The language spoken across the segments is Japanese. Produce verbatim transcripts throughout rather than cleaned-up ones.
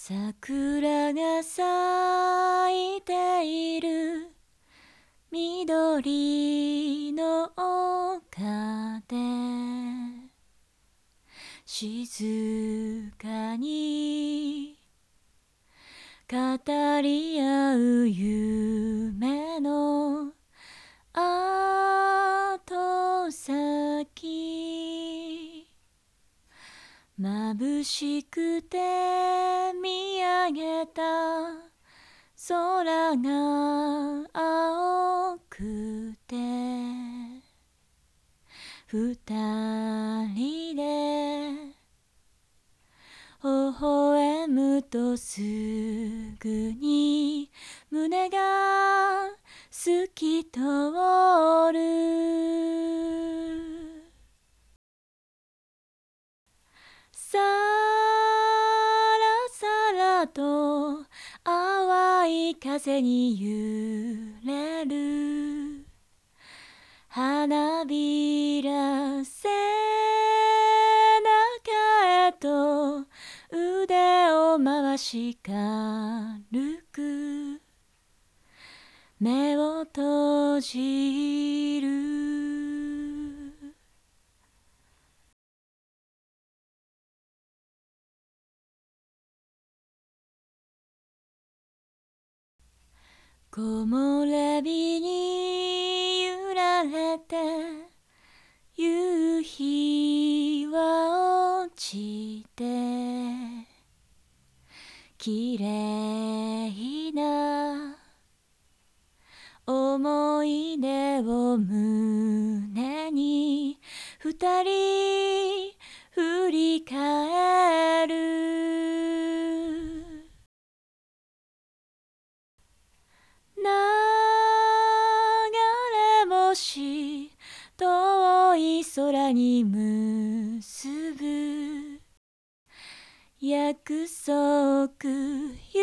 桜が咲いている緑の丘で静かに語り合う夢の後先、眩しくて見上げた空が青くて、二人で微笑むとすぐに胸が透き通る。さらさらと淡い風に揺れる花びら、背中へと腕を回し軽く目を閉じる。木漏れ日に揺られて夕日は落ちて、きれいな思い出を胸に二人振り返る。流れ星遠い空に結ぶ約束、指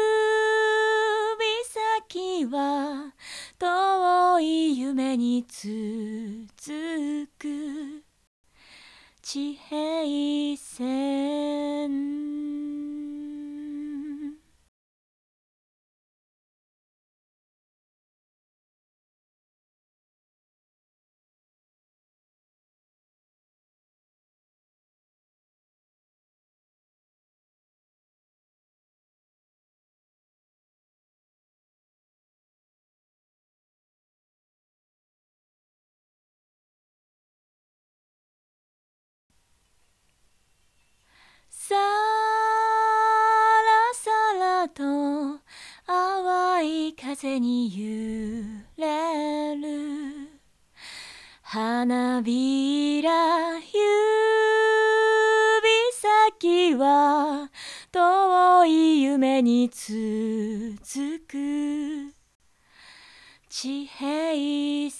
先は遠い夢に続く地平線。さらさらと淡い風に揺れる花びら、指先は遠い夢に続く地平